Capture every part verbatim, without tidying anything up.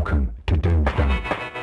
Welcome to Doomsday.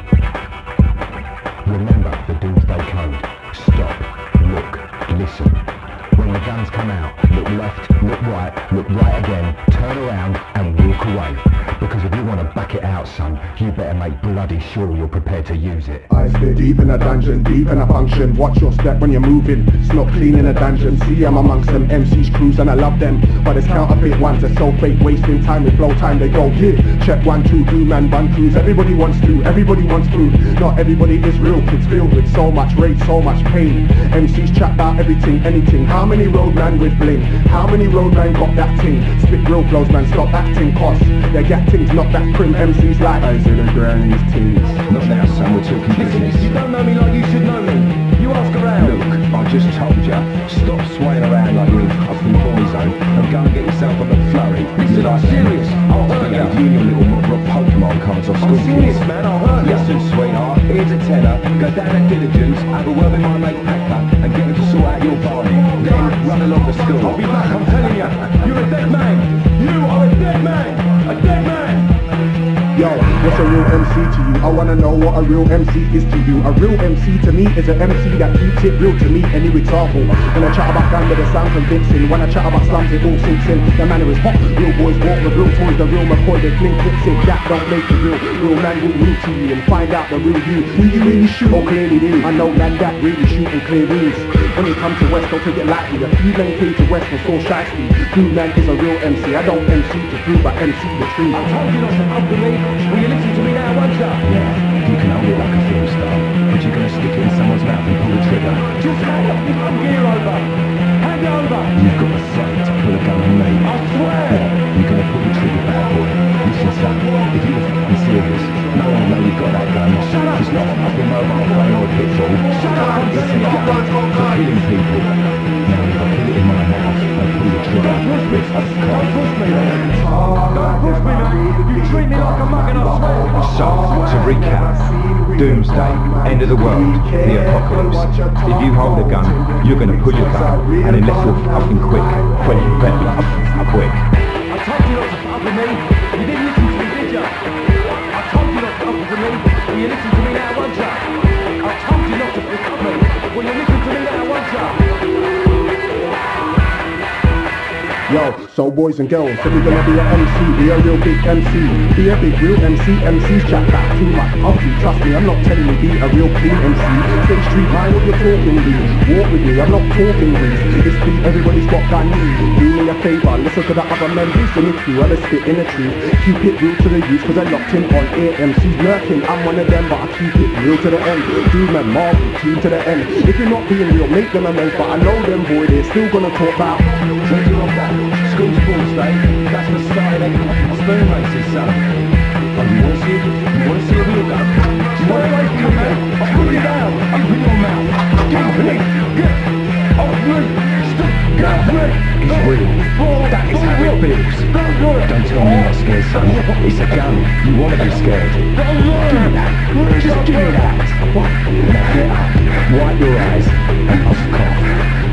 Remember the Doomsday Code. Stop, look, listen. When the guns come out, look left, look right, look right again, turn around and walk away. Because if you want to back it out, son, you better make bloody sure you're prepared to use it. I stay deep in a dungeon, deep in a function. Watch your step when you're moving, it's not clean in a dungeon. See, I'm amongst them M Cs crews and I love them, but it's counterfeit ones, they're so fake, wasting time with blow time. They go, yeah, check one, two, do man, bun crews. Everybody wants to, everybody wants food. Not everybody is real, kids filled with so much rage, so much pain. M Cs chat about everything, anything. How many roadman with bling? How many roadman got that ting? Spit real flows, man, stop acting cost. They get things, not that prim. M Cs like I see the granny's things. Not now, son, we're talking business. You don't know me like you should know me. You ask around. Look, I just told you, stop swaying around like you're in fucking boy zone and go and get yourself a McFlurry. Listen, I'm serious. I'll hurt you. You and your little mob rock Pokemon cards off school I'm serious, man. I'll hurt you. Listen, sweetheart, here's a tenner. Go down at Diligence, have a word with my mate Packer, and get him to sort out your barney. Then run along to school. I'll be back, I'm telling you. You're a dead man. You are a dead man. A dead man. Yo, what's a real M C to you? I wanna know what a real M C is to you. A real M C to me is an M C that keeps it real to me. Any example? When I chat about gang with it sound convincing. When I chat about slums it all sinks in. The manner is hot. Real boys walk with real toys. The real McCoy, they fling clips in. That don't make it real. Real man will root to you and find out the real you. Do you really shoot? Oh, clearly do. I know man that really shoot and clear wounds. When it comes to West, don't take it lightly. A few men came to West for so shysty. Blue man is a real M C. I don't M C to prove, but M C the truth. I told you not to up with me. Will you listen to me now, won't you? Yeah, you can hold it like a film star, but you're gonna stick it in someone's mouth and pull the trigger. Just hand up the gun gear over. Hand it over. You've got the sight to pull a gun on me. I swear. Yeah, you're gonna pull the trigger, bad boy. Listen, son, if you were fucking serious, no one would know you've got that gun. Shut up. It's not a fucking mobile phone or a pitfall. Shut up, I'm It's a telling you, gun guys got for killing people. Now, if I put it in my mouth and pull the trigger, Don't push me. it's a Don't cock. push me, man. Don't push me, man. You treat me like a mug and I swear. So, to recap, Doomsday, end of the world, the apocalypse. If you hold a gun, you're going to pull your gun, and unless you're fucking quick, well, you better be fucking quick. I told you not to put up with me. You didn't listen to me, did you? I told you not to put up with me. Will you listen to me now, won't you? I told you not to put up with me. Will you listen to me now, won't you? Yo, so boys and girls, if you're gonna be a M C, be a real big M C. Be a big real M C, M Cs chat back too much. Obviously, trust me, I'm not telling you be a real clean M C. Stay street mind what you're talking, dude. Walk with me, I'm not talking rude. This beat, everybody's got gun news. Do me a favour, listen to the other men who sing it through. I just spit in the truth. Keep it real to the youth, cause I'm locked in on air. M Cs lurking, I'm one of them, but I keep it real to the end. Doom and Marvel, team to the end. If you're not being real, make them amends, but I know them boy, they're still gonna talk about. Drinking on that. School sports day, that's the start of them spoon races, son. Oh, you wanna see it? You wanna see a real gun? You wanna away from me, man? I'll pull you down. Open your mouth. Get off me. Get off me. Stop. Get off me. It's real. That is how it feels. Don't tell me you're not scared, son. It's a gun. You wanna be scared. Give me that. Just give me that. Now get up, wipe your eyes, and puff cough.